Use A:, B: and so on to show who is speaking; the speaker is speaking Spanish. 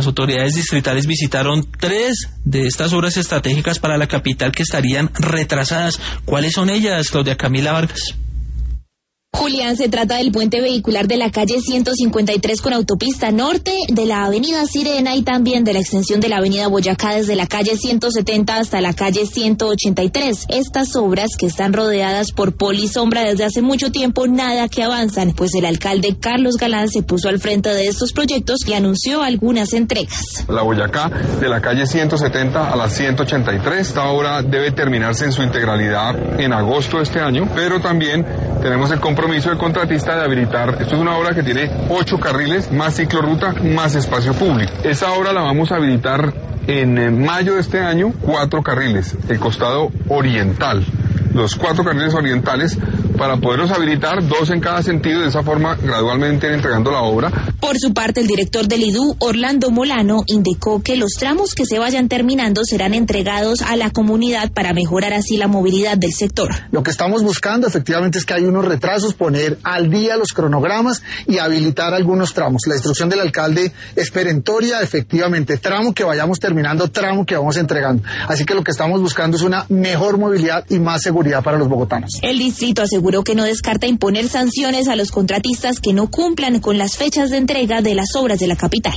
A: Las autoridades distritales visitaron 3 de estas obras estratégicas para la capital que estarían retrasadas. ¿Cuáles son ellas, Claudia Camila Vargas?
B: Julián, se trata del puente vehicular de la calle 153 con autopista norte, de la avenida Sirena y también de la extensión de la avenida Boyacá desde la calle 170 hasta la calle 183. Estas obras, que están rodeadas por polisombra desde hace mucho tiempo, nada que avanzan, pues el alcalde Carlos Galán se puso al frente de estos proyectos y anunció algunas entregas.
C: La Boyacá de la calle 170 a la 183, esta obra debe terminarse en su integralidad en agosto de este año, pero también tenemos el compromiso del contratista de habilitar, esto es una obra que tiene 8 carriles, más ciclorruta, más espacio público. Esa obra la vamos a habilitar en mayo de este año, 4 carriles, el costado oriental, los 4 carriles orientales, para poderlos habilitar, 2 en cada sentido, de esa forma gradualmente entregando la obra.
B: Por su parte, el director del IDU, Orlando Molano, indicó que los tramos que se vayan terminando serán entregados a la comunidad para mejorar así la movilidad del sector.
D: Lo que estamos buscando efectivamente es que hay unos retrasos, poner al día los cronogramas y habilitar algunos tramos. La instrucción del alcalde es perentoria, efectivamente, tramo que vayamos terminando, tramo que vamos entregando. Así que lo que estamos buscando es una mejor movilidad y más seguridad para los bogotanos.
B: El distrito aseguró que no descarta imponer sanciones a los contratistas que no cumplan con las fechas de entrega de las obras de la capital.